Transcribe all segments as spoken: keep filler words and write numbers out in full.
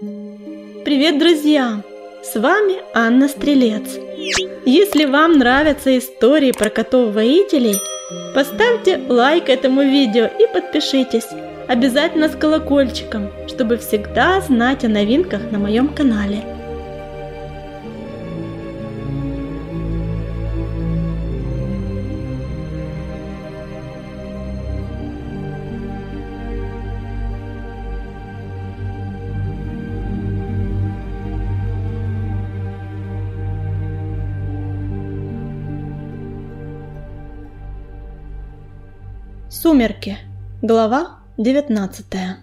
Привет, друзья! С вами Анна Стрелец. Если вам нравятся истории про котов-воителей, поставьте лайк этому видео и подпишитесь. Обязательно с колокольчиком, чтобы всегда знать о новинках на моем канале. Сумерки. Глава девятнадцатая.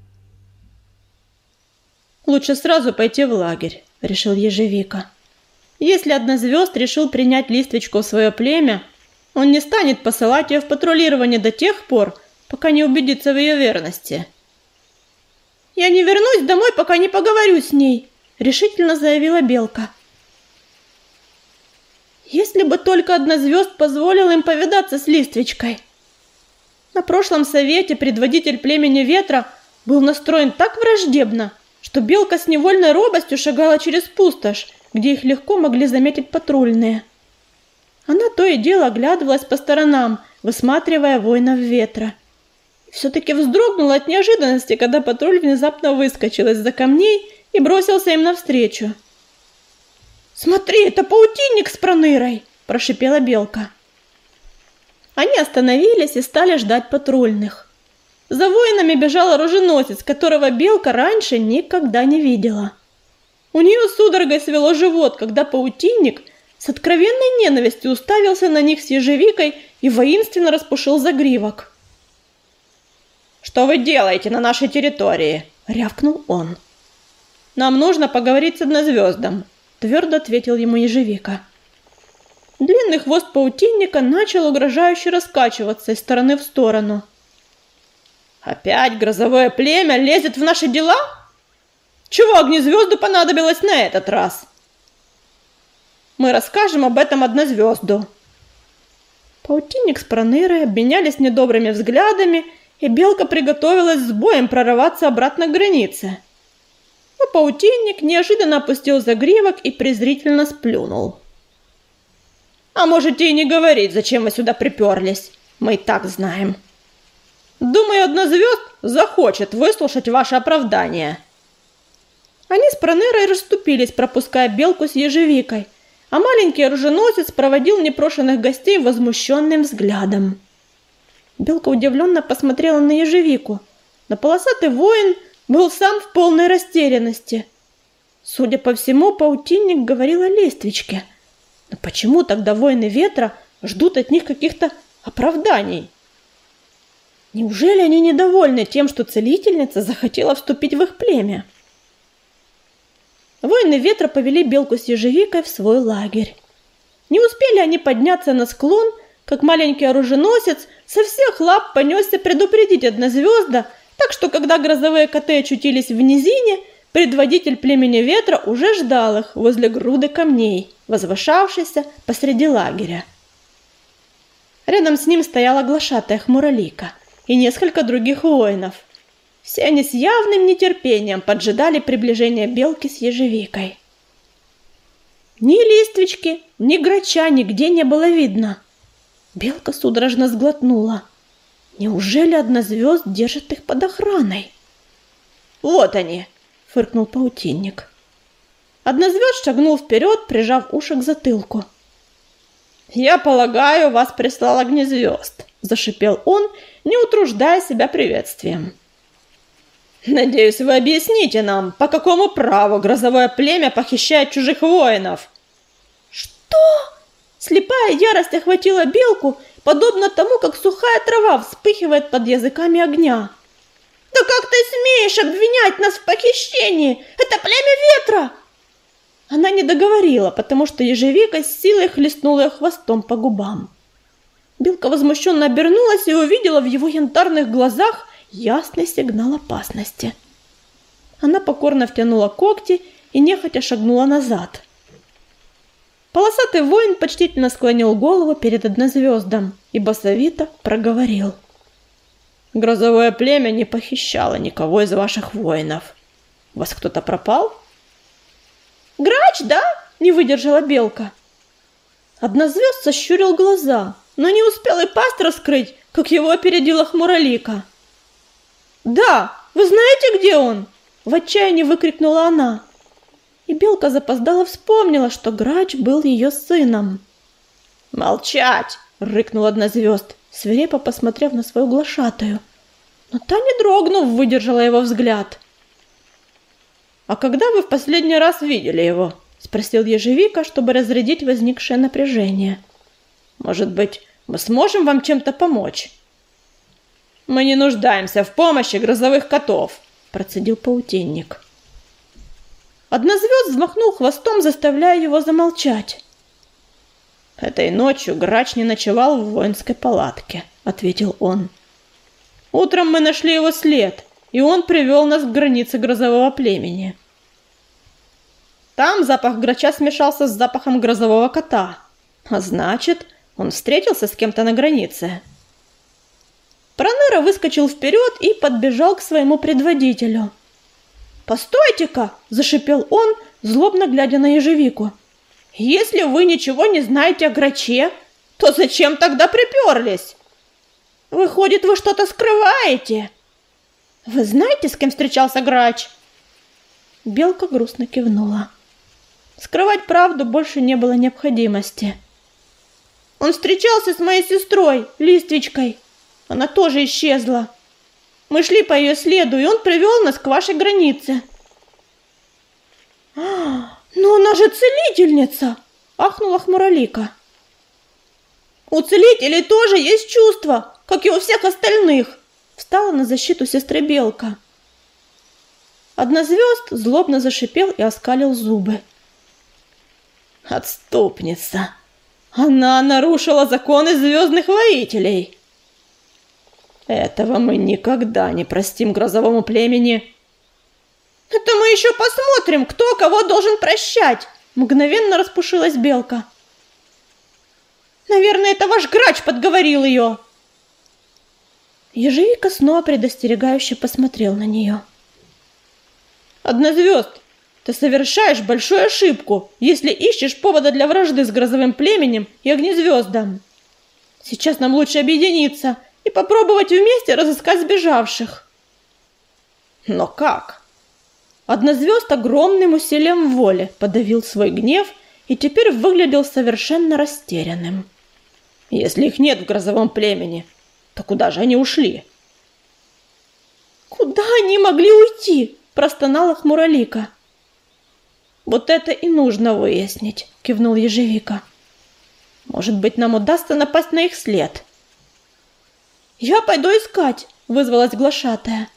«Лучше сразу пойти в лагерь», — решил Ежевика. «Если Однозвезд решил принять Листвичку в свое племя, он не станет посылать ее в патрулирование до тех пор, пока не убедится в ее верности». «Я не вернусь домой, пока не поговорю с ней», — решительно заявила Белка. «Если бы только Однозвезд позволил им повидаться с Листвичкой». На прошлом совете предводитель племени Ветра был настроен так враждебно, что Белка с невольной робостью шагала через пустошь, где их легко могли заметить патрульные. Она то и дело оглядывалась по сторонам, высматривая воинов Ветра. Все-таки вздрогнула от неожиданности, когда патруль внезапно выскочил из-за камней и бросился им навстречу. «Смотри, это паутинник с пронырой!» – прошипела Белка. Они остановились и стали ждать патрульных. За воинами бежал оруженосец, которого Белка раньше никогда не видела. У нее судорогой свело живот, когда паутинник с откровенной ненавистью уставился на них с Ежевикой и воинственно распушил загривок. «Что вы делаете на нашей территории?» — рявкнул он. «Нам нужно поговорить с Однозвездом», — твердо ответил ему Ежевика. Длинный хвост паутинника начал угрожающе раскачиваться из стороны в сторону. «Опять грозовое племя лезет в наши дела? Чего Огнезвезду понадобилось на этот раз?» «Мы расскажем об этом Однозвезду». Паутинник с Пронырой обменялись недобрыми взглядами, и Белка приготовилась с боем прорываться обратно к границе. Но паутинник неожиданно опустил загривок и презрительно сплюнул. «А можете и не говорить, зачем вы сюда приперлись. Мы и так знаем. Думаю, Однозвезд захочет выслушать ваше оправдание». Они с Пронырой расступились, пропуская Белку с Ежевикой, а маленький оруженосец проводил непрошенных гостей возмущенным взглядом. Белка удивленно посмотрела на Ежевику, но полосатый воин был сам в полной растерянности. Судя по всему, паутинник говорил о Листвичке. Но почему тогда воины Ветра ждут от них каких-то оправданий? Неужели они недовольны тем, что целительница захотела вступить в их племя? Воины Ветра повели Белку с Ежевикой в свой лагерь. Не успели они подняться на склон, как маленький оруженосец со всех лап понесся предупредить Однозвезда, так что, когда грозовые коты очутились в низине, предводитель племени Ветра уже ждал их возле груды камней, возвышавшейся посреди лагеря. Рядом с ним стояла глашатая Хмуролика и несколько других воинов. Все они с явным нетерпением поджидали приближения Белки с Ежевикой. Ни Листвички, ни Грача нигде не было видно. Белка судорожно сглотнула. Неужели Однозвезд держит их под охраной? «Вот они!» — фыркнул паутинник. Однозвезд шагнул вперед, прижав уши к затылку. «Я полагаю, вас прислал Огнезвезд», — зашипел он, не утруждая себя приветствием. «Надеюсь, вы объясните нам, по какому праву грозовое племя похищает чужих воинов?» «Что?» Слепая ярость охватила Белку, подобно тому, как сухая трава вспыхивает под языками огня. «Да как ты смеешь обвинять нас в похищении? Это племя Ветра!» Она не договорила, потому что Ежевика с силой хлестнула ее хвостом по губам. Белка возмущенно обернулась и увидела в его янтарных глазах ясный сигнал опасности. Она покорно втянула когти и нехотя шагнула назад. Полосатый воин почтительно склонил голову перед Однозвездом и басовито проговорил: «Грозовое племя не похищало никого из ваших воинов. У вас кто-то пропал?» «Грач, да?» — не выдержала Белка. Однозвезд сощурил глаза, но не успел и пасть раскрыть, как его опередила Хмуролика. «Да, вы знаете, где он?» — в отчаянии выкрикнула она. И Белка запоздала вспомнила, что Грач был ее сыном. «Молчать!» — рыкнул Однозвезд, свирепо посмотрев на свою глашатую. Но та, не дрогнув, выдержала его взгляд. «А когда вы в последний раз видели его?» — спросил Ежевика, чтобы разрядить возникшее напряжение. «Может быть, мы сможем вам чем-то помочь?» «Мы не нуждаемся в помощи грозовых котов», — процедил Паутинник. Однозвезд взмахнул хвостом, заставляя его замолчать. «Этой ночью Грач не ночевал в воинской палатке», — ответил он. «Утром мы нашли его след, и он привел нас к границе грозового племени. Там запах Грача смешался с запахом грозового кота, а значит, он встретился с кем-то на границе». Проныра выскочил вперед и подбежал к своему предводителю. «Постойте-ка!» – зашипел он, злобно глядя на Ежевику. «Если вы ничего не знаете о Граче, то зачем тогда приперлись? Выходит, вы что-то скрываете? Вы знаете, с кем встречался Грач?» Белка грустно кивнула. Скрывать правду больше не было необходимости. «Он встречался с моей сестрой, Листвичкой. Она тоже исчезла. Мы шли по ее следу, и он привел нас к вашей границе». «А, но она же целительница!» — ахнула Хмуролика. «У целителей тоже есть чувства, как и у всех остальных!» — встала на защиту сестры Белка. Однозвезд злобно зашипел и оскалил зубы. «Отступница! Она нарушила законы звездных воителей! Этого мы никогда не простим грозовому племени!» «Это мы еще посмотрим, кто кого должен прощать!» Мгновенно распушилась Белка. «Наверное, это ваш Грач подговорил ее!» Ежевика снова предостерегающе посмотрел на нее. «Однозвезд, ты совершаешь большую ошибку, если ищешь повода для вражды с грозовым племенем и огнезвездом. Сейчас нам лучше объединиться и попробовать вместе разыскать сбежавших». «Но как?» Однозвезд огромным усилием воли подавил свой гнев и теперь выглядел совершенно растерянным. «Если их нет в грозовом племени, то куда же они ушли?» «Куда они могли уйти?» – простонала Хмуролика. «Вот это и нужно выяснить», – кивнул Ежевика. «Может быть, нам удастся напасть на их след». «Я пойду искать», – вызвалась глашатая.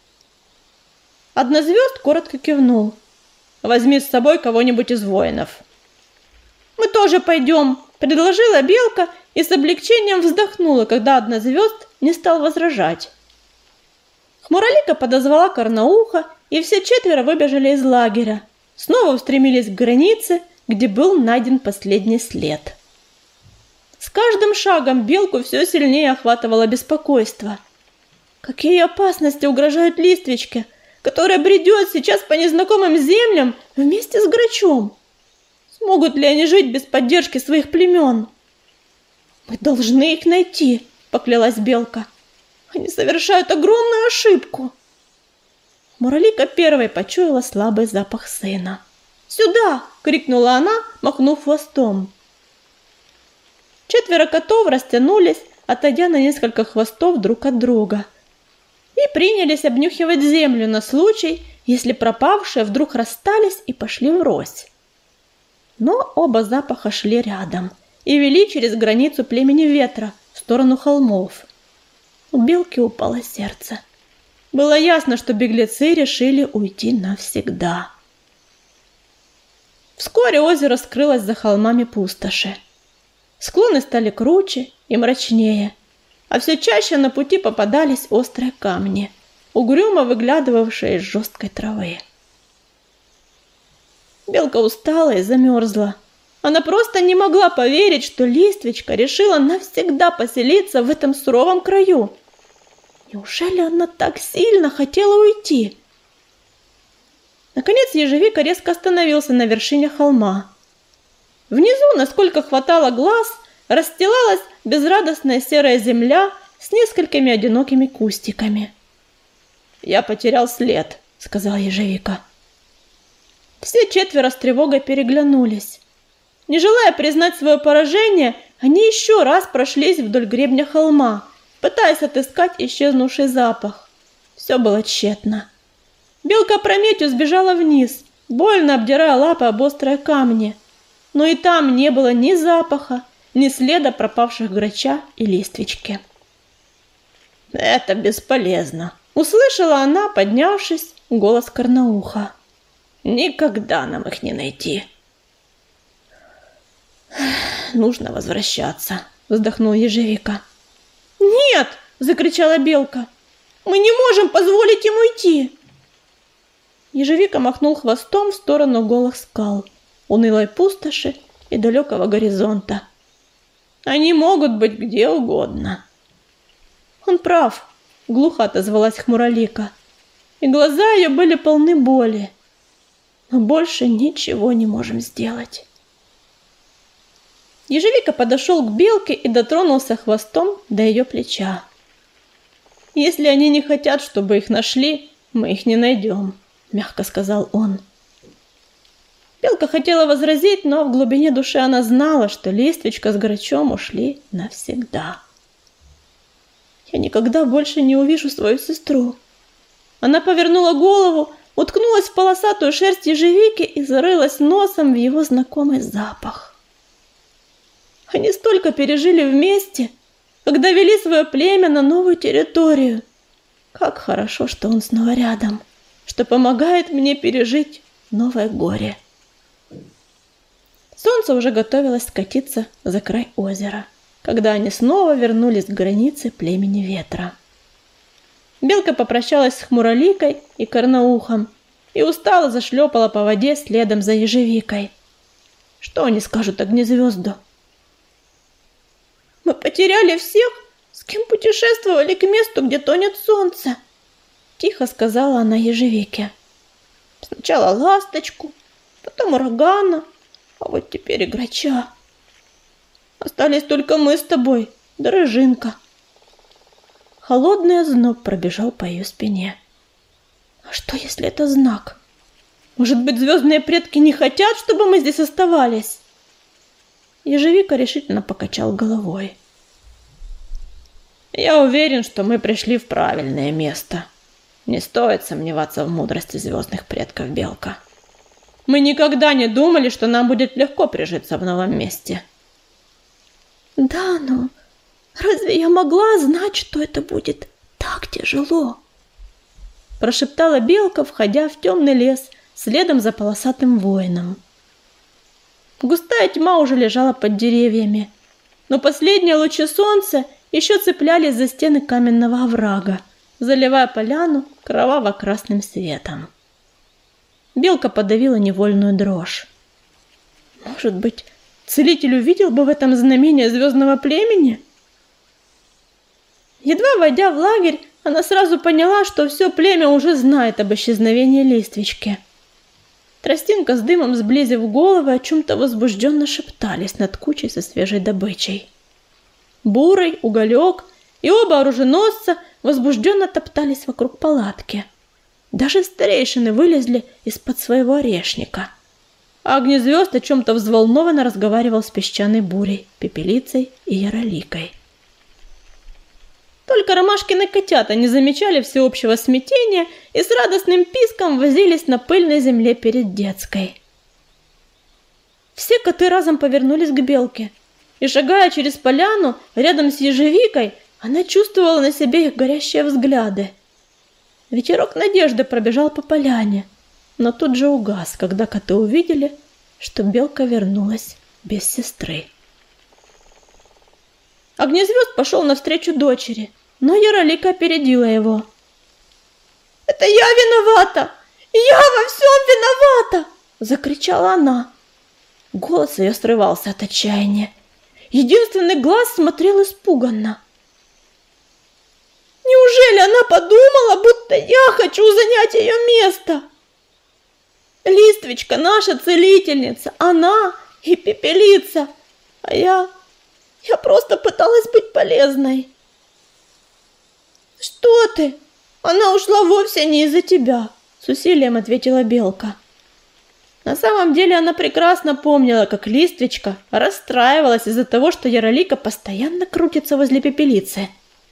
Однозвезд коротко кивнул. «Возьми с собой кого-нибудь из воинов». «Мы тоже пойдем», – предложила Белка и с облегчением вздохнула, когда Однозвезд не стал возражать. Хмуролика подозвала Карнауха, и все четверо выбежали из лагеря. Снова устремились к границе, где был найден последний след. С каждым шагом Белку все сильнее охватывало беспокойство. Какие опасности угрожают Листвичке, которая бредет сейчас по незнакомым землям вместе с Грачом? Смогут ли они жить без поддержки своих племен? «Мы должны их найти», — поклялась Белка. «Они совершают огромную ошибку». Муралика первой почуяла слабый запах сына. «Сюда!» — крикнула она, махнув хвостом. Четверо котов растянулись, отойдя на несколько хвостов друг от друга, и принялись обнюхивать землю на случай, если пропавшие вдруг расстались и пошли врозь. Но оба запаха шли рядом и вели через границу племени Ветра в сторону холмов. У Белки упало сердце. Было ясно, что беглецы решили уйти навсегда. Вскоре озеро скрылось за холмами пустоши. Склоны стали круче и мрачнее, а все чаще на пути попадались острые камни, угрюмо выглядывавшие из жесткой травы. Белка устала и замерзла. Она просто не могла поверить, что Листвичка решила навсегда поселиться в этом суровом краю. Неужели она так сильно хотела уйти? Наконец ежевика резко остановился на вершине холма. Внизу, насколько хватало глаз, расстилалась безрадостная серая земля с несколькими одинокими кустиками. «Я потерял след», — сказал ежевика. Все четверо с тревогой переглянулись. Не желая признать свое поражение, они еще раз прошлись вдоль гребня холма, пытаясь отыскать исчезнувший запах. Все было тщетно. Белка опрометью сбежала вниз, больно обдирая лапы об острые камни. Но и там не было ни запаха, ни следа пропавших грача и листвички. «Это бесполезно», — услышала она, поднявшись, голос Карнауха. «Никогда нам их не найти». «Нужно возвращаться», — вздохнул ежевика. «Нет!» — закричала белка. «Мы не можем позволить им уйти!» Ежевика махнул хвостом в сторону голых скал, унылой пустоши и далекого горизонта. «Они могут быть где угодно». «Он прав», — глухо отозвалась Хмуролика, и глаза ее были полны боли. «Мы больше ничего не можем сделать». Ежевика подошел к белке и дотронулся хвостом до ее плеча. «Если они не хотят, чтобы их нашли, мы их не найдем», — мягко сказал он. Белка хотела возразить, но в глубине души она знала, что листвичка с грачом ушли навсегда. «Я никогда больше не увижу свою сестру». Она повернула голову, уткнулась в полосатую шерсть ежевики и зарылась носом в его знакомый запах. Они столько пережили вместе, когда вели свое племя на новую территорию. Как хорошо, что он снова рядом, что помогает мне пережить новое горе. Солнце уже готовилось скатиться за край озера, когда они снова вернулись к границе племени ветра. Белка попрощалась с Хмуроликой и Карнаухом и устало зашлепала по воде следом за ежевикой. Что они скажут Огнезвезду? «Мы потеряли всех, с кем путешествовали к месту, где тонет солнце», — тихо сказала она ежевике. «Сначала ласточку, потом урагана, а вот теперь и грача. Остались только мы с тобой, да рыжинка». Холодный озноб пробежал по ее спине. «А что, если это знак? Может быть, звездные предки не хотят, чтобы мы здесь оставались?» Ежевика решительно покачал головой. «Я уверен, что мы пришли в правильное место. Не стоит сомневаться в мудрости звездных предков, Белка. Мы никогда не думали, что нам будет легко прижиться в новом месте». «Да, но разве я могла знать, что это будет так тяжело?» Прошептала Белка, входя в темный лес следом за полосатым воином. Густая тьма уже лежала под деревьями, но последние лучи солнца еще цеплялись за стены каменного оврага, заливая поляну кроваво-красным светом. Белка подавила невольную дрожь. Может быть, целитель увидел бы в этом знамение звездного племени? Едва войдя в лагерь, она сразу поняла, что все племя уже знает об исчезновении листвички. Тростинка с дымом, сблизив головы, о чем-то возбужденно шептались над кучей со свежей добычей. Бурый, Уголек и оба оруженосца возбужденно топтались вокруг палатки. Даже старейшины вылезли из-под своего орешника. А Огнезвезд о чем-то взволнованно разговаривал с песчаной бурей, пепелицей и яроликой. Только Ромашкины котята не замечали всеобщего смятения и с радостным писком возились на пыльной земле перед детской. Все коты разом повернулись к Белке, и, шагая через поляну рядом с ежевикой, она чувствовала на себе их горящие взгляды. Ветерок надежды пробежал по поляне, но тут же угас, когда коты увидели, что Белка вернулась без сестры. Огнезвезд пошел навстречу дочери, но Яролика опередила его. «Это я виновата! Я во всем виновата!» — закричала она. Голос ее срывался от отчаяния. Единственный глаз смотрел испуганно. «Неужели она подумала, будто я хочу занять ее место?» Листвичка наша целительница, она и Пепелица, а я... я просто пыталась быть полезной. Что ты? Она ушла вовсе не из-за тебя, с усилием ответила Белка. На самом деле она прекрасно помнила, как Листвичка расстраивалась из-за того, что Яролика постоянно крутится возле Пепелицы.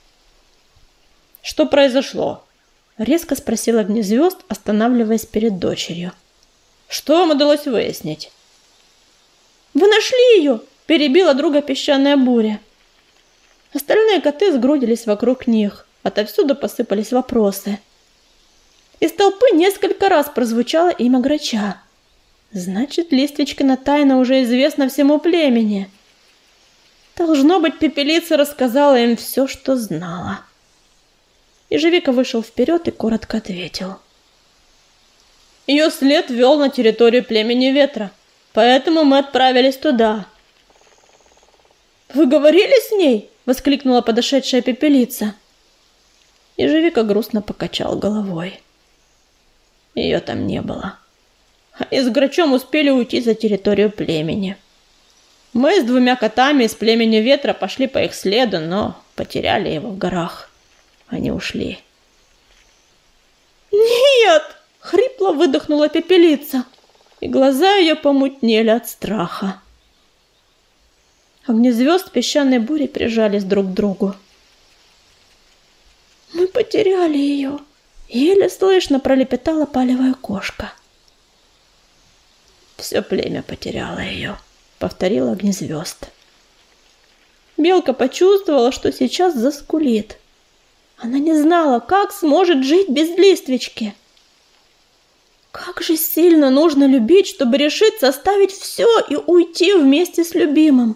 «Что произошло?» — резко спросил Огнезвезд, останавливаясь перед дочерью. «Что вам удалось выяснить?» «Вы нашли ее?» — перебила друга песчаная буря. Остальные коты сгрудились вокруг них, отовсюду посыпались вопросы. Из толпы несколько раз прозвучало имя Грача. Значит, Листвичкина тайна уже известна всему племени. Должно быть, Пепелица рассказала им все, что знала. Ежевика вышел вперед и коротко ответил. Ее след вел на территорию племени Ветра, поэтому мы отправились туда. «Вы говорили с ней?» — воскликнула подошедшая Пепелица. Ежевика грустно покачал головой. Ее там не было. Они с Грачом успели уйти за территорию племени. Мы с двумя котами из племени Ветра пошли по их следу, но потеряли его в горах. Они ушли. «Нет!» — хрипло выдохнула Пепелица, и глаза ее помутнели от страха. Огнезвезд песчаной бури прижались друг к другу. «Мы потеряли ее!» — еле слышно пролепетала палевая кошка. «Все племя потеряло ее», — повторил Огнезвезд. Белка почувствовала, что сейчас заскулит. Она не знала, как сможет жить без Листвички. Как же сильно нужно любить, чтобы решиться оставить все и уйти вместе с любимым.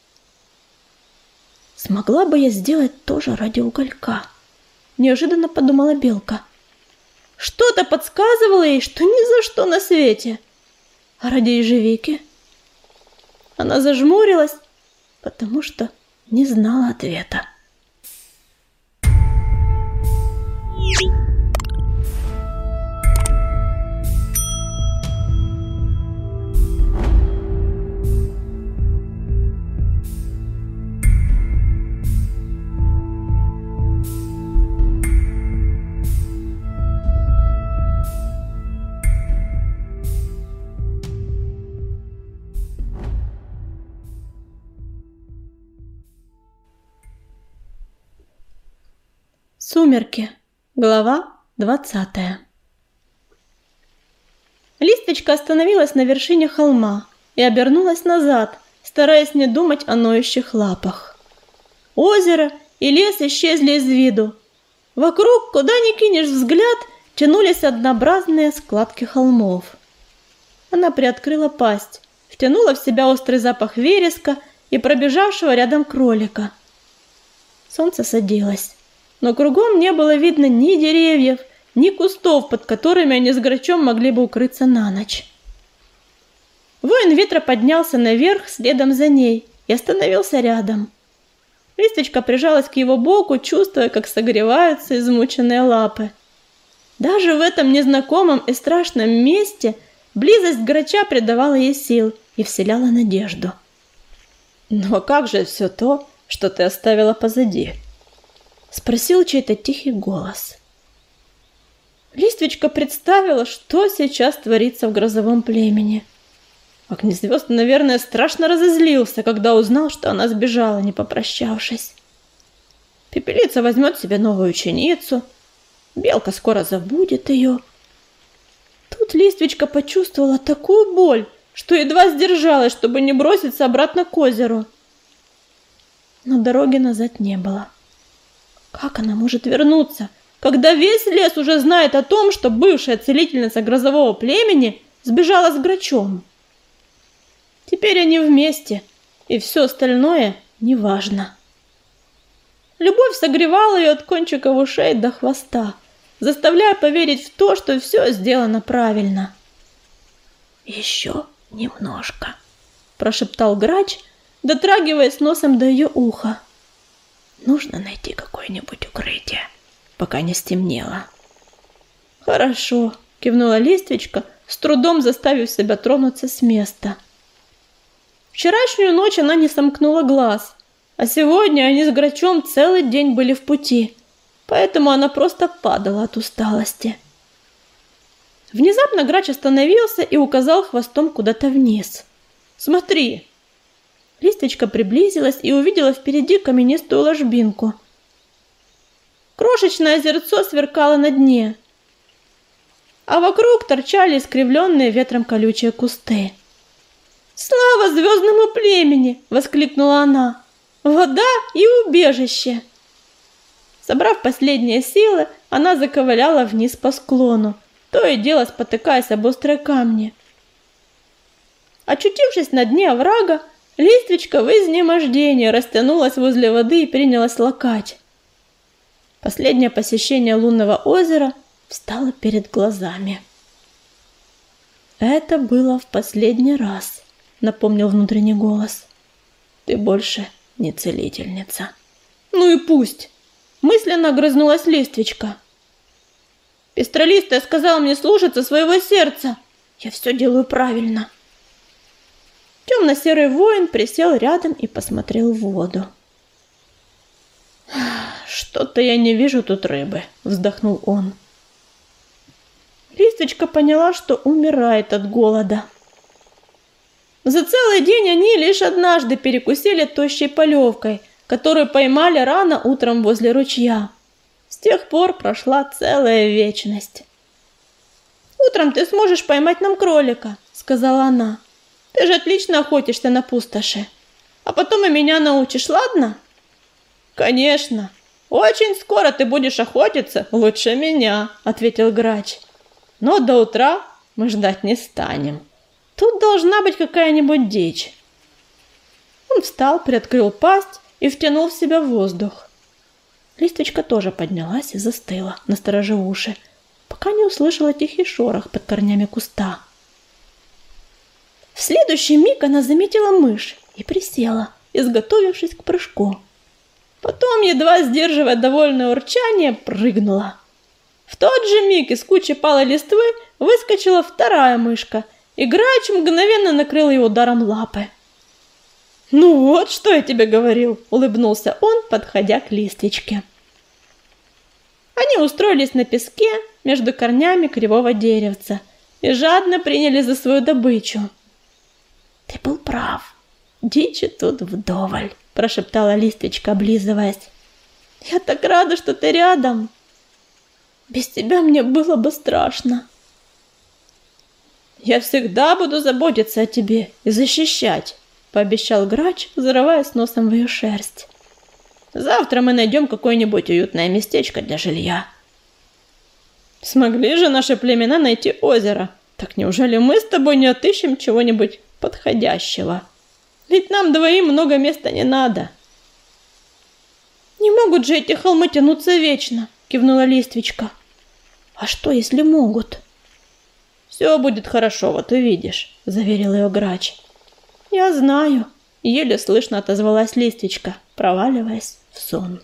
Смогла бы я сделать тоже ради уголька, неожиданно подумала Белка. Что-то подсказывало ей, что ни за что на свете. А ради ежевики? Она зажмурилась, потому что не знала ответа. Сумерки. Глава двадцатая. Листвичка остановилась на вершине холма и обернулась назад, стараясь не думать о ноющих лапах. Озеро и лес исчезли из виду. Вокруг, куда ни кинешь взгляд, тянулись однообразные складки холмов. Она приоткрыла пасть, втянула в себя острый запах вереска и пробежавшего рядом кролика. Солнце садилось. Но кругом не было видно ни деревьев, ни кустов, под которыми они с Грачом могли бы укрыться на ночь. Воин ветра поднялся наверх следом за ней и остановился рядом. Листвичка прижалась к его боку, чувствуя, как согреваются измученные лапы. Даже в этом незнакомом и страшном месте близость Грача придавала ей сил и вселяла надежду. «Но как же все то, что ты оставила позади?» — спросил чей-то тихий голос. Листвичка представила, что сейчас творится в грозовом племени. Огнезвезд, наверное, страшно разозлился, когда узнал, что она сбежала, не попрощавшись. Пепелица возьмет себе новую ученицу, Белка скоро забудет ее. Тут Листвичка почувствовала такую боль, что едва сдержалась, чтобы не броситься обратно к озеру. Но дороги назад не было. Как она может вернуться, когда весь лес уже знает о том, что бывшая целительница грозового племени сбежала с Грачом? Теперь они вместе, и все остальное неважно. Любовь согревала ее от кончиков ушей до хвоста, заставляя поверить в то, что все сделано правильно. «Еще немножко», — прошептал Грач, дотрагиваясь носом до ее уха. «Нужно найти какое-нибудь укрытие, пока не стемнело». «Хорошо», — кивнула Листвичка, с трудом заставив себя тронуться с места. Вчерашнюю ночь она не сомкнула глаз, а сегодня они с Грачом целый день были в пути, поэтому она просто падала от усталости. Внезапно Грач остановился и указал хвостом куда-то вниз. «Смотри!» Листочка приблизилась и увидела впереди каменистую ложбинку. Крошечное озерцо сверкало на дне, а вокруг торчали искривленные ветром колючие кусты. «Слава звездному племени!» — воскликнула она. «Вода и убежище!» Собрав последние силы, она заковыляла вниз по склону, то и дело спотыкаясь об острые камни. Очутившись на дне оврага, Листвичка в изнемождении растянулась возле воды и принялась лакать. Последнее посещение лунного озера встало перед глазами. «Это было в последний раз», — напомнил внутренний голос. «Ты больше не целительница». «Ну и пусть!» — мысленно огрызнулась Листвичка. «Пестролистая сказала мне слушаться своего сердца. Я все делаю правильно». Темно-серый воин присел рядом и посмотрел в воду. «Что-то я не вижу тут рыбы», — вздохнул он. Листвичка поняла, что умирает от голода. За целый день они лишь однажды перекусили тощей полевкой, которую поймали рано утром возле ручья. С тех пор прошла целая вечность. «Утром ты сможешь поймать нам кролика», — сказала она. «Ты же отлично охотишься на пустоши. А потом и меня научишь, ладно?» «Конечно. Очень скоро ты будешь охотиться лучше меня», — ответил Грач. «Но до утра мы ждать не станем. Тут должна быть какая-нибудь дичь». Он встал, приоткрыл пасть и втянул в себя воздух. Листвичка тоже поднялась и застыла, насторожив уши, пока не услышала тихий шорох под корнями куста. В следующий миг она заметила мышь и присела, изготовившись к прыжку. Потом, едва сдерживая довольное урчание, прыгнула. В тот же миг из кучи палой листвы выскочила вторая мышка, и Грач мгновенно накрыл ее ударом лапы. «Ну вот, что я тебе говорил!» — улыбнулся он, подходя к Листвичке. Они устроились на песке между корнями кривого деревца и жадно приняли за свою добычу. «Ты был прав, дичи тут вдоволь», — прошептала Листвичка, облизываясь. «Я так рада, что ты рядом. Без тебя мне было бы страшно». «Я всегда буду заботиться о тебе и защищать», — пообещал Грач, зарываясь носом в ее шерсть. «Завтра мы найдем какое-нибудь уютное местечко для жилья». «Смогли же наши племена найти озеро. Так неужели мы с тобой не отыщем чего-нибудь подходящего? Ведь нам двоим много места не надо». «Не могут же эти холмы тянуться вечно», — кивнула Листвичка. «А что, если могут?» «Все будет хорошо, вот увидишь», — заверил ее Грач. «Я знаю», — еле слышно отозвалась Листвичка, проваливаясь в сон.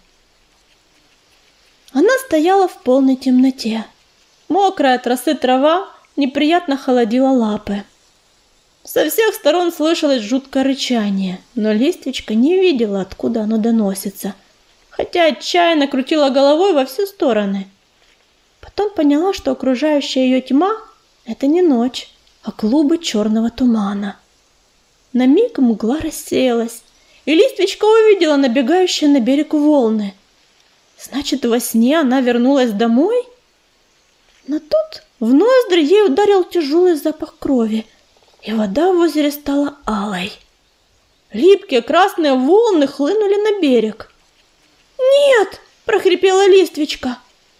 Она стояла в полной темноте. Мокрая от росы трава неприятно холодила лапы. Со всех сторон слышалось жуткое рычание, но Листвичка не видела, откуда оно доносится, хотя отчаянно крутила головой во все стороны. Потом поняла, что окружающая ее тьма — это не ночь, а клубы черного тумана. На миг мгла рассеялась, и Листвичка увидела набегающие на берег волны. Значит, во сне она вернулась домой? Но тут в ноздри ей ударил тяжелый запах крови, и вода в озере стала алой. Липкие красные волны хлынули на берег. «Нет!» — прохрипела Листвичка.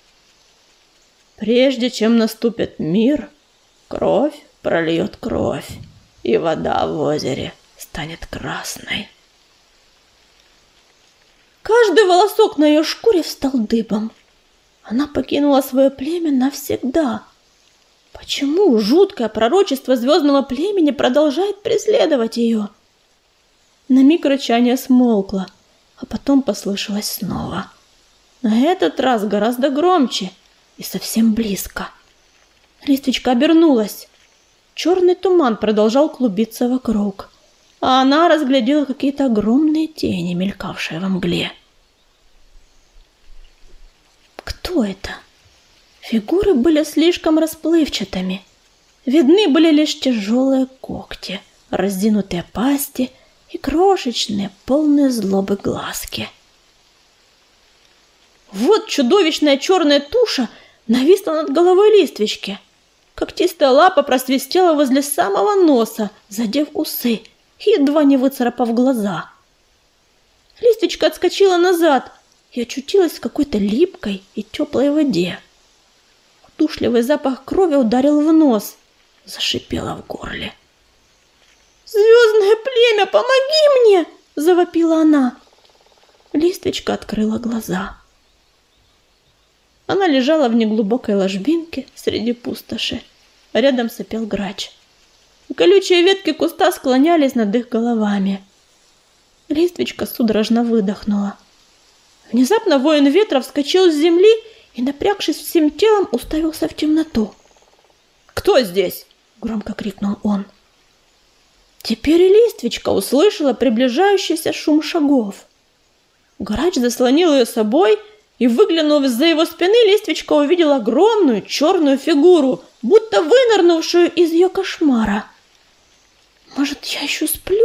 «Прежде чем наступит мир, кровь прольет кровь, и вода в озере станет красной». Каждый волосок на ее шкуре встал дыбом. Она покинула свое племя навсегда. Почему жуткое пророчество звездного племени продолжает преследовать ее? На миг рычание смолкло, а потом послышалось снова. На этот раз гораздо громче и совсем близко. Листвичка обернулась. Черный туман продолжал клубиться вокруг, а она разглядела какие-то огромные тени, мелькавшие во мгле. Кто это? Фигуры были слишком расплывчатыми. Видны были лишь тяжелые когти, раздвинутые пасти и крошечные, полные злобы глазки. Вот чудовищная черная туша нависла над головой Листвички. Когтистая лапа просвистела возле самого носа, задев усы, едва не выцарапав глаза. Листвичка отскочила назад и очутилась в какой-то липкой и теплой воде. Удушливый запах крови ударил в нос, зашипела в горле. «Звездное племя, помоги мне!» – завопила она. Листвичка открыла глаза. Она лежала в неглубокой ложбинке среди пустоши. Рядом сопел грач. Колючие ветки куста склонялись над их головами. Листвичка судорожно выдохнула. Внезапно воин ветра вскочил с земли и, напрягшись всем телом, уставился в темноту. «Кто здесь?» – громко крикнул он. Теперь и Листвичка услышала приближающийся шум шагов. Грач заслонил ее собой, и, выглянув из-за его спины, Листвичка увидела огромную черную фигуру, будто вынырнувшую из ее кошмара. «Может, я еще сплю?»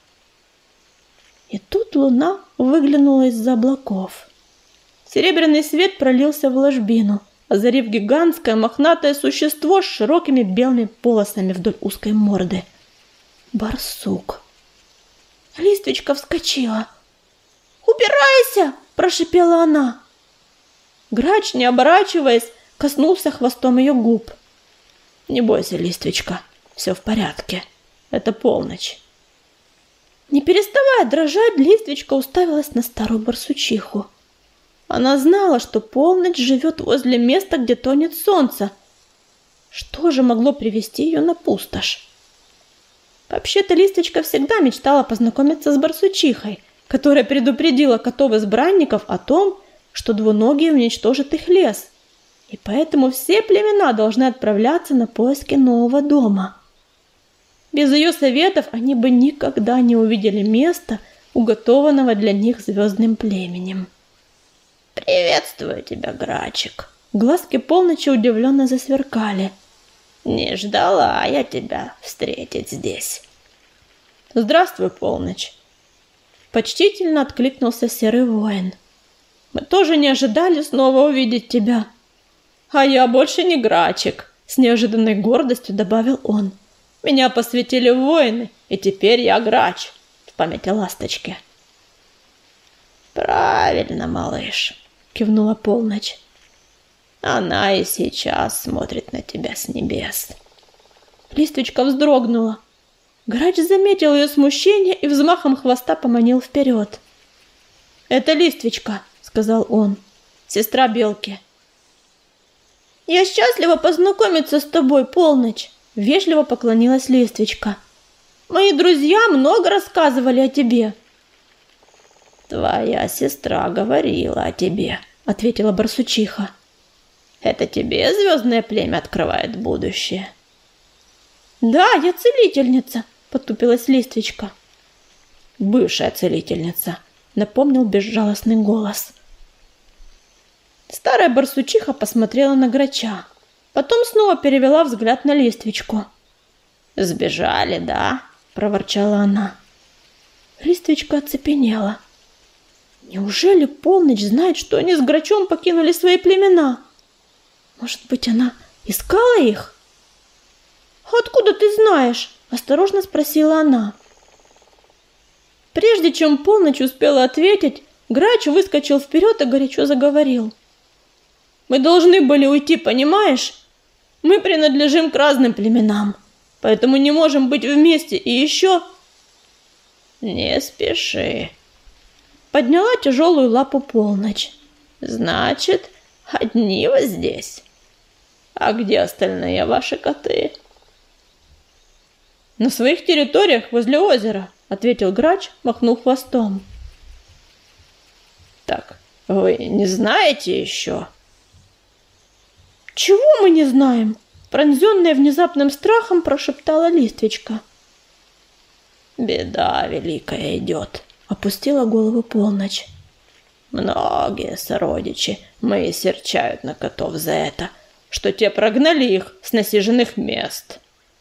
И тут луна выглянула из-за облаков. Серебряный свет пролился в ложбину, озарив гигантское мохнатое существо с широкими белыми полосами вдоль узкой морды. Барсук. Листвичка вскочила. «Убирайся!» – прошипела она. Грач, не оборачиваясь, коснулся хвостом ее губ. «Не бойся, Листвичка, все в порядке. Это полночь». Не переставая дрожать, Листвичка уставилась на старую барсучиху. Она знала, что полночь живет возле места, где тонет солнце. Что же могло привести ее на пустошь? Вообще-то Листвичка всегда мечтала познакомиться с барсучихой, которая предупредила котов-избранников о том, что двуногие уничтожат их лес, и поэтому все племена должны отправляться на поиски нового дома. Без ее советов они бы никогда не увидели места, уготованного для них звездным племенем. «Приветствую тебя, Грачик!» Глазки полночи удивленно засверкали. «Не ждала я тебя встретить здесь». «Здравствуй, полночь!» Почтительно откликнулся серый воин. «Мы тоже не ожидали снова увидеть тебя». «А я больше не Грачик», — с неожиданной гордостью добавил он. «Меня посвятили в воины, и теперь я Грач», — в память о ласточке. «Правильно, малыш», — кивнула полночь. «Она и сейчас смотрит на тебя с небес». Листвичка вздрогнула. Грач заметил ее смущение и взмахом хвоста поманил вперед. «Это Листвичка», — сказал он, — «сестра Белки». «Я счастлива познакомиться с тобой, полночь», — вежливо поклонилась Листвичка. «Мои друзья много рассказывали о тебе». «Твоя сестра говорила о тебе», — ответила барсучиха. «Это тебе звездное племя открывает будущее?» «Да, я целительница», — потупилась Листвичка. «Бывшая целительница», — напомнил безжалостный голос. Старая барсучиха посмотрела на Грача, потом снова перевела взгляд на Листвичку. «Сбежали, да?» — проворчала она. Листвичка оцепенела. Неужели полночь знает, что они с Грачом покинули свои племена? Может быть, она искала их? «Откуда ты знаешь?» – осторожно спросила она. Прежде чем полночь успела ответить, Грач выскочил вперед и горячо заговорил. «Мы должны были уйти, понимаешь? Мы принадлежим к разным племенам, поэтому не можем быть вместе, и еще...» «Не спеши», — подняла тяжелую лапу полночь. «Значит, одни вы здесь. А где остальные ваши коты?» «На своих территориях возле озера», — ответил Грач, махнув хвостом. «Так, вы не знаете еще?» «Чего мы не знаем?» — пронзенная внезапным страхом, прошептала Листвичка. «Беда великая идет», — опустила голову Полночь. «Многие сородичи мои серчают на котов за это, что те прогнали их с насиженных мест.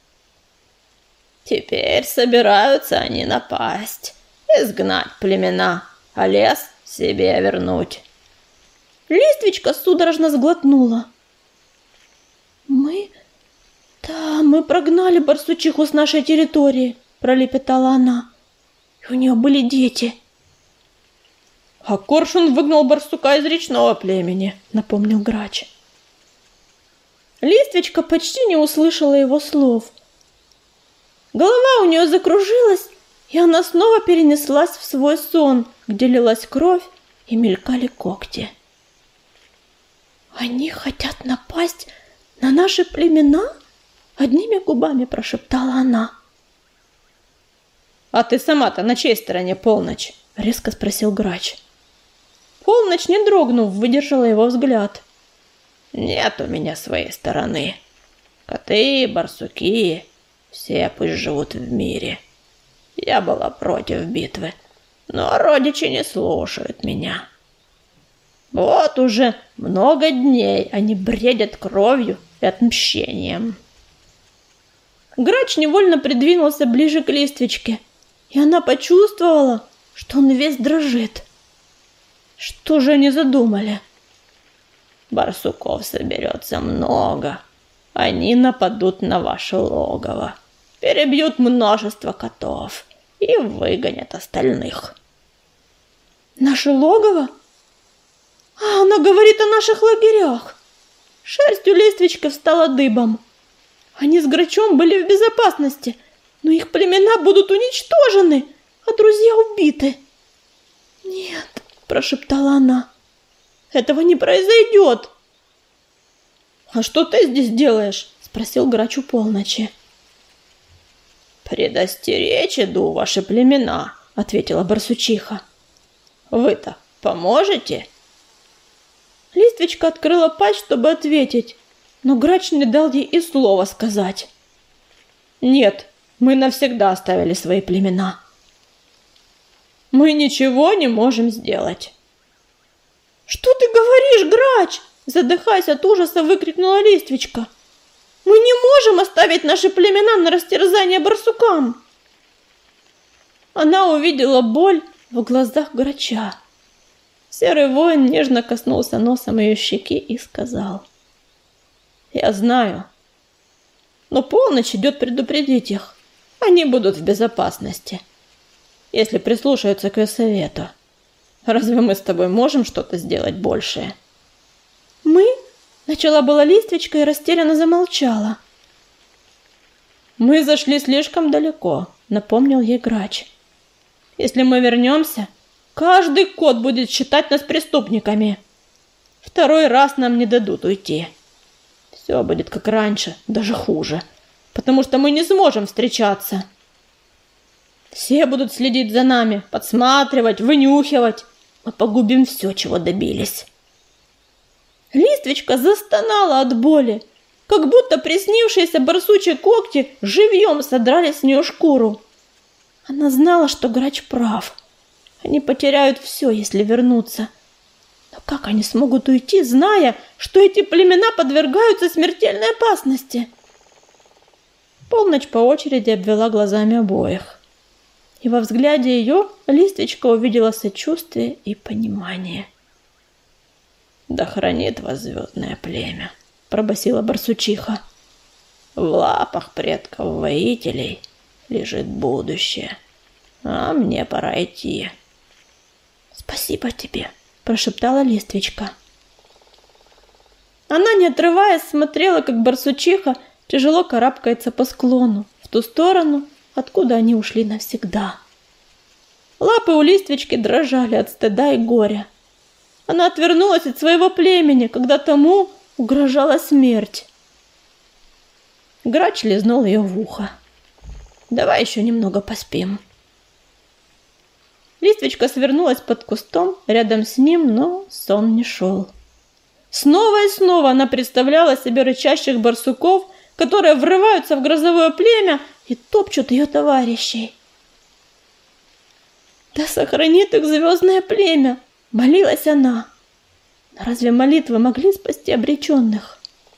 Теперь собираются они напасть, изгнать племена, а лес себе вернуть». Листвичка судорожно сглотнула. «Мы... да, мы прогнали барсучиху с нашей территории», — пролепетала она. «И у нее были дети». «А Коршун выгнал барсука из речного племени», — напомнил Грач. Листвичка почти не услышала его слов. Голова у нее закружилась, и она снова перенеслась в свой сон, где лилась кровь и мелькали когти. «Они хотят напасть на наши племена?» — одними губами прошептала она. «А ты сама-то на чьей стороне, Полночь?» — резко спросил Грач. Полночь, не дрогнув, выдержала его взгляд. «Нет у меня своей стороны. Коты, барсуки, все пусть живут в мире. Я была против битвы, но родичи не слушают меня. Вот уже много дней они бредят кровью и отмщением». Грач невольно придвинулся ближе к Листвичке, и она почувствовала, что он весь дрожит. Что же они задумали? «Барсуков соберется много. Они нападут на ваше логово, перебьют множество котов и выгонят остальных». «Наше логово? А, она говорит о наших лагерях». Шерсть у Листвички встала дыбом. Они с Грачом были в безопасности, но их племена будут уничтожены, а друзья убиты. «Нет», — прошептала она, — «этого не произойдет». «А что ты здесь делаешь?» — спросил Грач у Полночи. «Предостеречь иду ваши племена», — ответила барсучиха. «Вы-то поможете?» Листвичка открыла пасть, чтобы ответить, но Грач не дал ей и слова сказать. «Нет, мы навсегда оставили свои племена. Мы ничего не можем сделать». «Что ты говоришь, Грач?» — задыхаясь от ужаса, выкрикнула Листвичка. «Мы не можем оставить наши племена на растерзание барсукам!» Она увидела боль в глазах Грача. Серый воин нежно коснулся носом ее щеки и сказал: «Я знаю, но Полночь идет предупредить их. Они будут в безопасности, если прислушаются к ее совету. Разве мы с тобой можем что-то сделать большее?» «Мы?» — начала была Листвичка и растерянно замолчала. «Мы зашли слишком далеко», — напомнил ей Грач. «Если мы вернемся, каждый кот будет считать нас преступниками. Второй раз нам не дадут уйти. Все будет как раньше, даже хуже, потому что мы не сможем встречаться. Все будут следить за нами, подсматривать, вынюхивать. Мы погубим все, чего добились». Листвичка застонала от боли, как будто приснившиеся барсучьи когти живьем содрали с нее шкуру. Она знала, что Грач прав. Они потеряют все, если вернутся. Но как они смогут уйти, зная, что эти племена подвергаются смертельной опасности? Полночь по очереди обвела глазами обоих. И во взгляде ее Листвичка увидела сочувствие и понимание. «Да хранит вас звездное племя», — пробасила барсучиха. «В лапах предков-воителей лежит будущее, а мне пора идти». «Спасибо тебе», — прошептала Листвичка. Она, не отрываясь, смотрела, как барсучиха тяжело карабкается по склону, в ту сторону, откуда они ушли навсегда. Лапы у Листвички дрожали от стыда и горя. Она отвернулась от своего племени, когда тому угрожала смерть. Грач лизнул ее в ухо. «Давай еще немного поспим». Листвичка свернулась под кустом рядом с ним, но сон не шел. Снова и снова она представляла себе рычащих барсуков, которые врываются в грозовое племя и топчут ее товарищей. «Да сохранит их звездное племя!» — молилась она. Но разве молитвы могли спасти обреченных?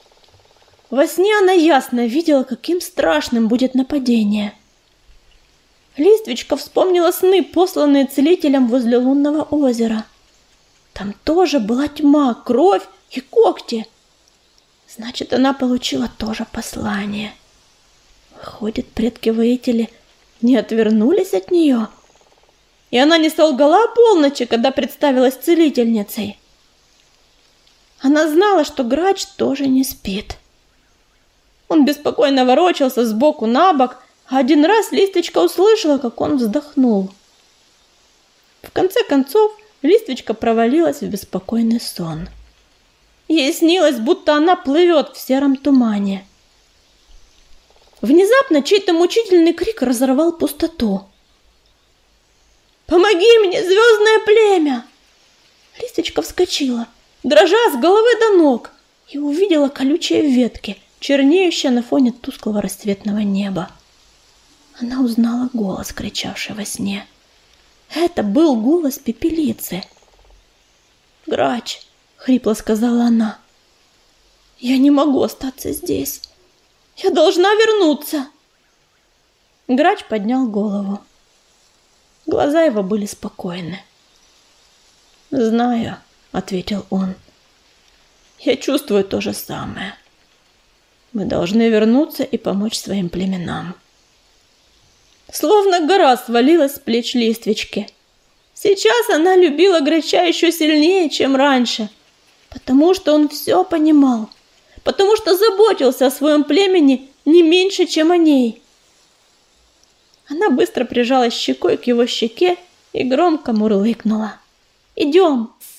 Во сне она ясно видела, каким страшным будет нападение. Листвичка вспомнила сны, посланные целителем возле лунного озера. Там тоже была тьма, кровь и когти. Значит, она получила тоже послание. Выходит, предки-воители не отвернулись от нее? И она не солгала о полночи, когда представилась целительницей. Она знала, что Грач тоже не спит. Он беспокойно ворочался сбоку на бок, а один раз Листвичка услышала, как он вздохнул. В конце концов, Листвичка провалилась в беспокойный сон. Ей снилось, будто она плывет в сером тумане. Внезапно чей-то мучительный крик разорвал пустоту. «Помоги мне, звездное племя!» Листвичка вскочила, дрожа с головы до ног, и увидела колючие ветки, чернеющие на фоне тусклого расцветного неба. Она узнала голос, кричавший во сне. Это был голос пепелицы. «Грач!» — хрипло сказала она. «Я не могу остаться здесь. Я должна вернуться!» Грач поднял голову. Глаза его были спокойны. «Знаю», — ответил он. «Я чувствую то же самое. Мы должны вернуться и помочь своим племенам». Словно гора свалилась с плеч Листвички. Сейчас она любила Грача еще сильнее, чем раньше, потому что он все понимал, потому что заботился о своем племени не меньше, чем о ней. Она быстро прижалась щекой к его щеке и громко мурлыкнула. «Идем!»